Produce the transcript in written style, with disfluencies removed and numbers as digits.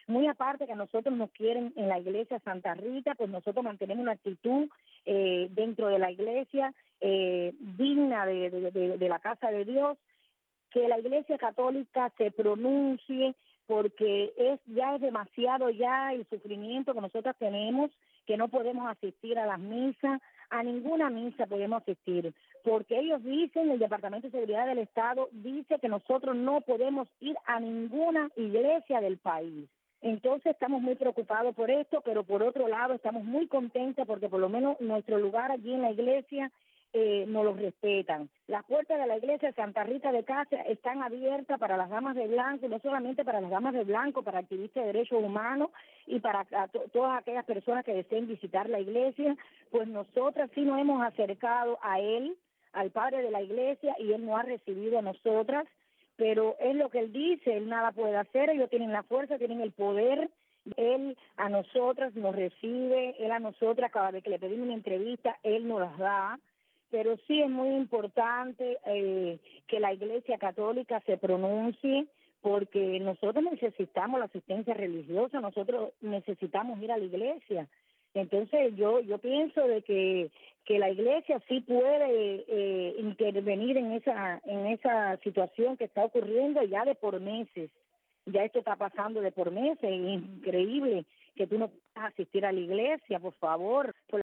Muy aparte que a nosotros nos quieren en la iglesia Santa Rita, pues nosotros mantenemos una actitud dentro de la iglesia digna de la casa de Dios, que la Iglesia Católica se pronuncie, porque ya es demasiado ya el sufrimiento que nosotros tenemos, que no podemos asistir a las misas, a ninguna misa podemos asistir, porque ellos dicen, el Departamento de Seguridad del Estado dice que nosotros no podemos ir a ninguna iglesia del país. Entonces estamos muy preocupados por esto, pero por otro lado estamos muy contentos porque por lo menos nuestro lugar allí en la iglesia nos lo respetan. Las puertas de la iglesia de Santa Rita de Casia están abiertas para las damas de blanco, y no solamente para las damas de blanco, para activistas de derechos humanos y para todas aquellas personas que deseen visitar la iglesia. Pues nosotras sí nos hemos acercado a él, al padre de la iglesia, y él nos ha recibido a nosotras, pero es lo que él dice, él nada puede hacer, ellos tienen la fuerza, tienen el poder. Él a nosotras nos recibe, él a nosotras cada vez que le pedimos una entrevista, él nos las da. Pero sí es muy importante que la Iglesia Católica se pronuncie, porque nosotros necesitamos la asistencia religiosa, nosotros necesitamos ir a la iglesia. Entonces yo pienso de que la iglesia sí puede intervenir en esa situación que está ocurriendo ya de por meses. Ya esto está pasando de por meses, es increíble que tú no puedas asistir a la iglesia, por favor.